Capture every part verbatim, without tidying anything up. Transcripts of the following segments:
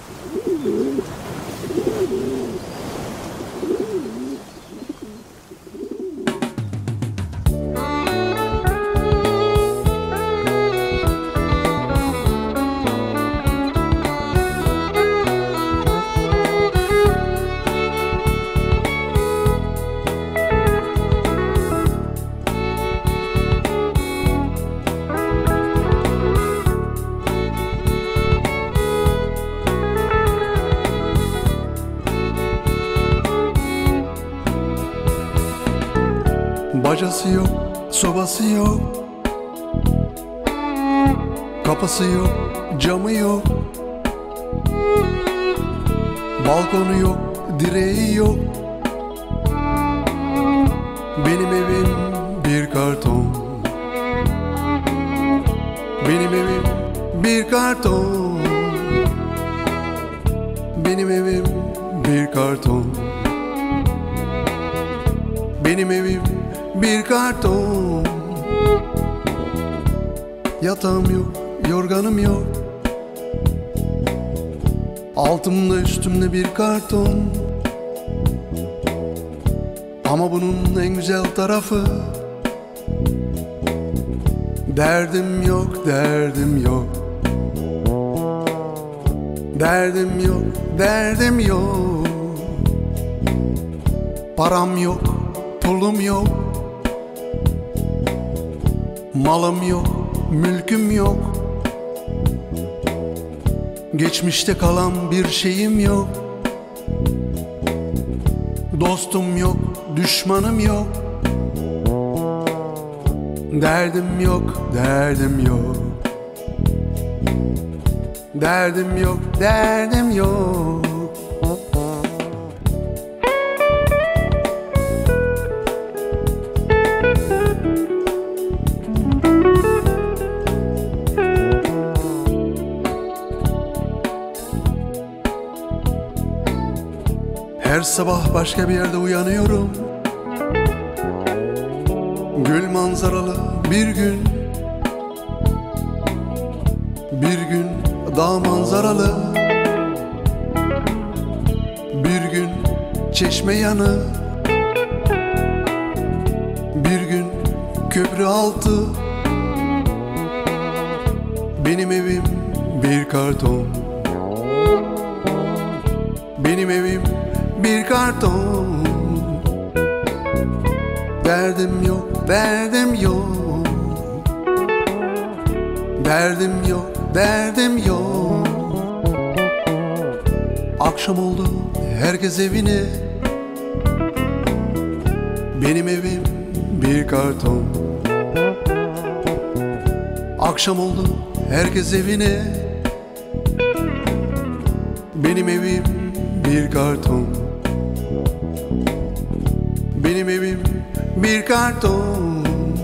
Bacası yok, sobası yok, kapısı yok, camı yok, balkonu yok, direği yok. Benim evim bir karton, benim evim bir karton, benim evim bir karton, benim evim bir karton. Yatağım yok, yorganım yok, altımda üstümde bir karton. Ama bunun en güzel tarafı, derdim yok, derdim yok, derdim yok, derdim yok. Param yok, pulum yok, malım yok, mülküm yok, geçmişte kalan bir şeyim yok. Dostum yok, düşmanım yok, derdim yok, derdim yok, derdim yok, derdim yok. Her sabah başka bir yerde uyanıyorum, gül manzaralı bir gün, bir gün dağ manzaralı, bir gün çeşme yanı, bir gün köprü altı. Benim evim bir karton, benim evim bir karton. Derdim yok, derdim yok, derdim yok, derdim yok. Akşam oldu, herkes evine, benim evim bir karton. Akşam oldu, herkes evine, benim evim bir karton. Benim evim bir karton.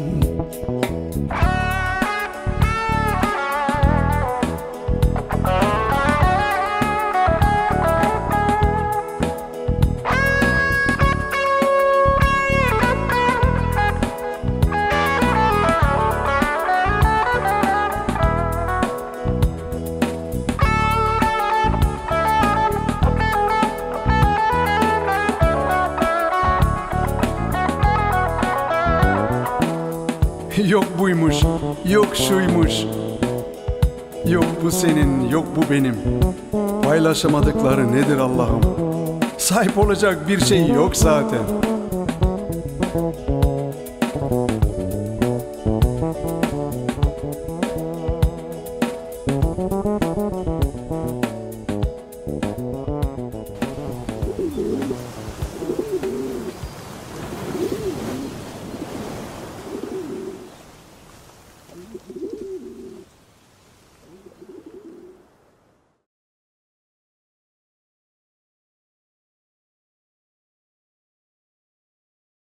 Yok buymuş, yok şuymuş, yok bu senin, yok bu benim. Paylaşamadıkları nedir Allah'ım? Sahip olacak bir şey yok zaten.